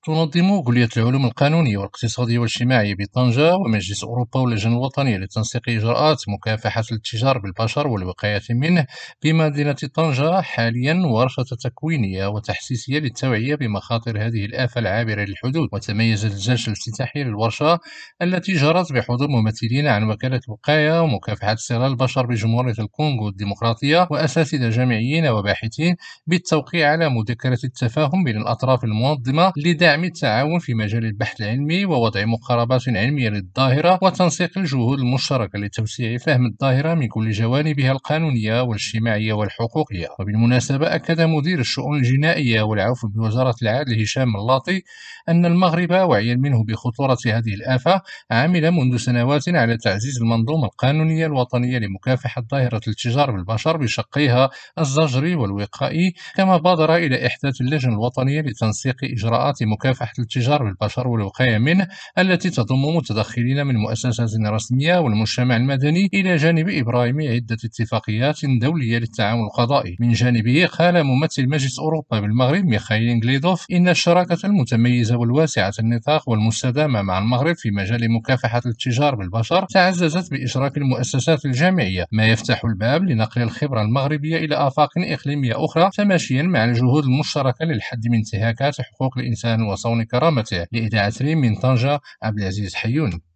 تنظم كلية العلوم القانونية والاقتصادية والاجتماعية بطنجة ومجلس أوروبا واللجنة الوطنية لتنسيق إجراءات مكافحة الاتجار بالبشر والوقاية منه بمدينة طنجة حاليا ورشة تكوينية وتحسيسية للتوعية بمخاطر هذه الآفة العابرة للحدود. وتميزت الجلسة الافتتاحية للورشة التي جرت بحضور ممثلين عن وكالة الوقاية ومكافحة استغلال البشر بجمهورية الكونغو الديمقراطية وأساتذة جامعيين وباحثين بالتوقيع على مذكرة التفاهم بين الأطراف المنظمة لدعم التعاون في مجال البحث العلمي ووضع مقاربات علمية للظاهرة وتنسيق الجهود المشتركة لتوسيع فهم الظاهرة من كل جوانبها القانونية والاجتماعية والحقوقية. وبالمناسبة أكد مدير الشؤون الجنائية والعفو بوزارة العدل هشام اللاطي أن المغرب واعيا منه بخطورة هذه الآفة عمل منذ سنوات على تعزيز المنظومة القانونية الوطنية لمكافحة ظاهرة الاتجار بالبشر بشقيها الزجري والوقائي، كما بادر إلى إحداث اللجنة الوطنية لتنسيق إجراءات مكافحة الاتجار بالبشر والوقاية منه التي تضم متدخلين من مؤسسات رسمية والمجتمع المدني إلى جانب إبرام عدة اتفاقيات دولية للتعاون القضائي. من جانبه قال ممثل مجلس أوروبا بالمغرب ميخائيل إنغليدوف إن الشراكة المتميزة والواسعة النطاق والمستدامة مع المغرب في مجال مكافحة الاتجار بالبشر تعززت بإشراك المؤسسات الجامعية، ما يفتح الباب لنقل الخبرة المغربية إلى آفاق إقليمية أخرى تماشيا مع الجهود المشتركة للحد من انتهاكات حقوق الإنسان وصون كرامته. لإذاعة ريم من طنجة، عبد العزيز حيوني.